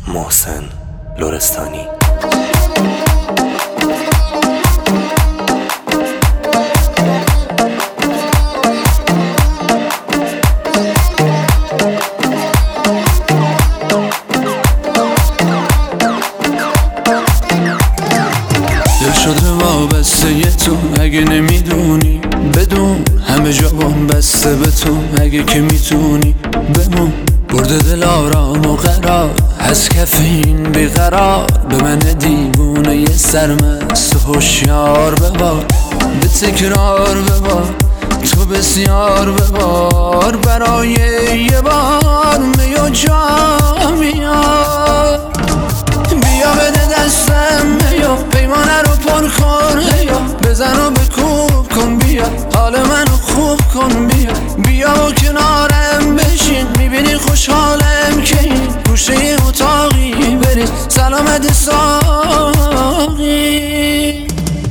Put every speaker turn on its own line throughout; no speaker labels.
محسن لرستانی.
دل شده وابسته تو، اگه نمیدونی بدون همه جا بسته به تو. اگه که میتونی بمون، برده دل آرام و قرار از کف این بیقرار. به من دیوونه یه سرمست و هوشیار ببار، به تکرار ببار تو بسیار ببار. برای یه بار می و جا میار، بیا بده دستم بیا پیمانه رو پر کن، بزن و بکوب کن، بیا حال منو خوب کن، بیا و کنارم بشین. میبینی خوشحالم که این گوشه اتاقی بری سلامت ساقی.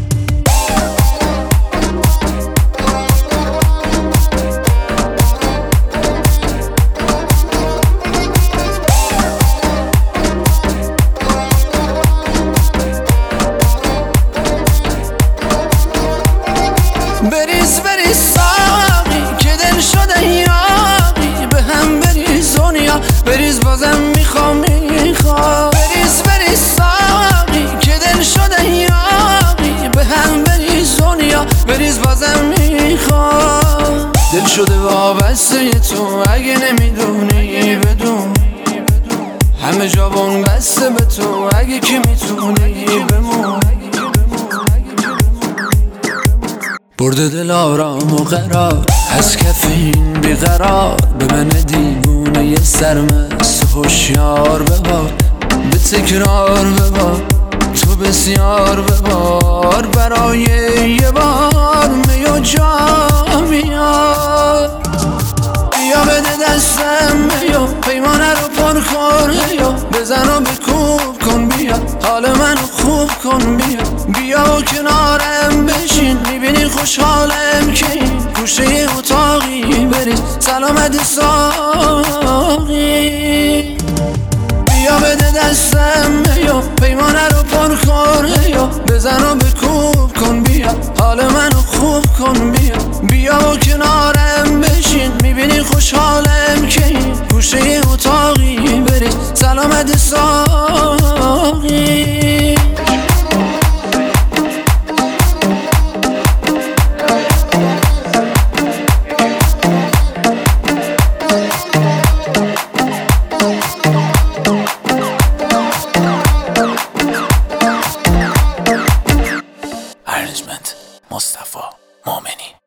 بریز بریز ساقی که دل شده یاقی، به هم بریز دنیا بریز بازم میخوام. بریز بریز ساقی که دل شده یاقی، به هم بریز دنیا بریز بازم میخوام. دل شده وابسته تو، اگه نمیدونی بدون همه جا بسته به تو. اگه که میتونی بمون، برده دل آرام و قرار از کف این بیقرار. به من دیوونه یه سرمست و هوشیار ببار، به تکرار ببار تو بسیار ببار. برای یه بار می و جا میار، بیا بده دستم بیا پیمانه رو پر کن، بزن و بکوب کن، بیا حال منو خوب کن، بیا و کنارم بشین. میبینی خوشحالم که این گوشه اتاقی بری سلامت ساقی. بیا بده دستم بیا پیمانه رو پر کن، بزن و بکوب کن، بیا حال منو خوب کن، بیا و کنارم بشین. میبینی خوشحالم که این گوشه اتاقی بری سلامت ساقی.
ارنجمنت مصطفی مومنی.